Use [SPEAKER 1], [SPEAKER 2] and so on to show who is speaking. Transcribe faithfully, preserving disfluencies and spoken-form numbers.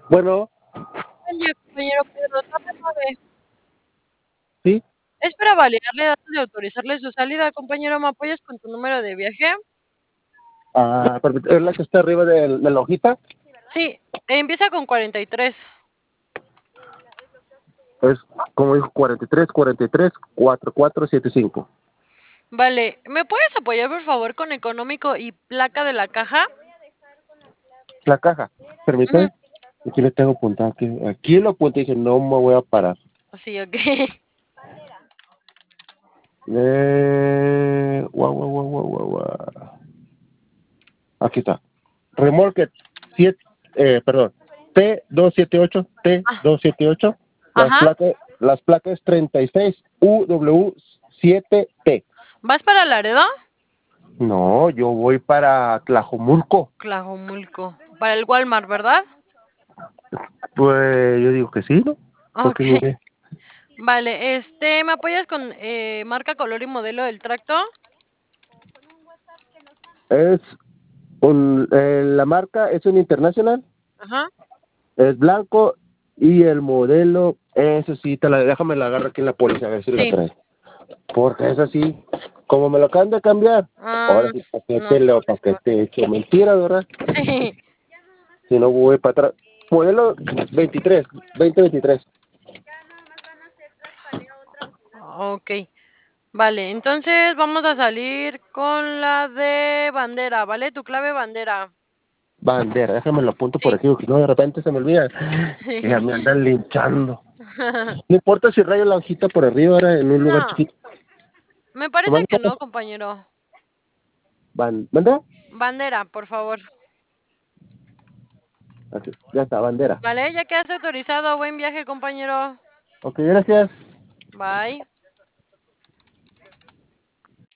[SPEAKER 1] Bueno,
[SPEAKER 2] Buen día, compañero Pedro, dame nueve.
[SPEAKER 1] sí.
[SPEAKER 2] Es para validarle datos y autorizarle su salida. Compañero, ¿me apoyas con tu número de viaje?
[SPEAKER 1] Ah, permíteme, ¿es la que está arriba de, de la hojita?
[SPEAKER 2] Sí, empieza con cuarenta y tres.
[SPEAKER 1] Es, como dijo, cuarenta y tres, cuarenta y tres, cuarenta y cuatro setenta y cinco.
[SPEAKER 2] Vale, ¿me puedes apoyar por favor con económico y placa de la caja?
[SPEAKER 1] La caja,
[SPEAKER 2] Ujú.
[SPEAKER 1] permíteme. Aquí le tengo apuntado. Aquí, aquí lo apunté y dije, no me voy a parar.
[SPEAKER 2] Sí, ok.
[SPEAKER 1] Eh, guau, guau, guau, guau, guau, guau. Aquí está. Remolque siete, eh, perdón, T doscientos setenta y ocho, T
[SPEAKER 2] Ah,
[SPEAKER 1] doscientos setenta y ocho, las
[SPEAKER 2] ajá.
[SPEAKER 1] placas, las placas treinta y seis U W siete T.
[SPEAKER 2] ¿Vas para Laredo?
[SPEAKER 1] No, yo voy para Tlajomulco.
[SPEAKER 2] Tlajomulco. Para el Walmart, ¿verdad?
[SPEAKER 1] Pues yo digo que sí, ¿no?
[SPEAKER 2] Ok.
[SPEAKER 1] Porque mire,
[SPEAKER 2] Vale, este, ¿me apoyas con eh, marca, color y modelo del tracto?
[SPEAKER 1] es un, eh, la marca es un International,
[SPEAKER 2] Ajá.
[SPEAKER 1] es blanco y el modelo, eso sí, te la, déjame la agarro aquí en la póliza a ver si la
[SPEAKER 2] Sí.
[SPEAKER 1] trae. Porque es así, como me lo acaban de cambiar,
[SPEAKER 2] Ah,
[SPEAKER 1] ahora sí, para que
[SPEAKER 2] no,
[SPEAKER 1] te lo, para que
[SPEAKER 2] señor.
[SPEAKER 1] te echo mentira, ¿verdad?
[SPEAKER 2] Sí.
[SPEAKER 1] Si no voy para atrás. Modelo veintitrés, veinte veintitrés.
[SPEAKER 2] Ok. Vale, entonces vamos a salir con la de bandera, ¿vale? Tu clave bandera.
[SPEAKER 1] Bandera, déjame lo apunto por
[SPEAKER 2] Sí.
[SPEAKER 1] aquí, porque no, de repente se me olvida. Ya me andan linchando. No importa si rayo la hojita por arriba, ahora en un lugar
[SPEAKER 2] No,
[SPEAKER 1] chiquito.
[SPEAKER 2] me parece
[SPEAKER 1] Nomás
[SPEAKER 2] que
[SPEAKER 1] necesito
[SPEAKER 2] no, compañero.
[SPEAKER 1] ban- ¿bandera?
[SPEAKER 2] Bandera, por favor.
[SPEAKER 1] Así, ya está, bandera.
[SPEAKER 2] Vale, ya quedaste autorizado. Buen viaje, compañero.
[SPEAKER 1] Ok, gracias.
[SPEAKER 2] Bye.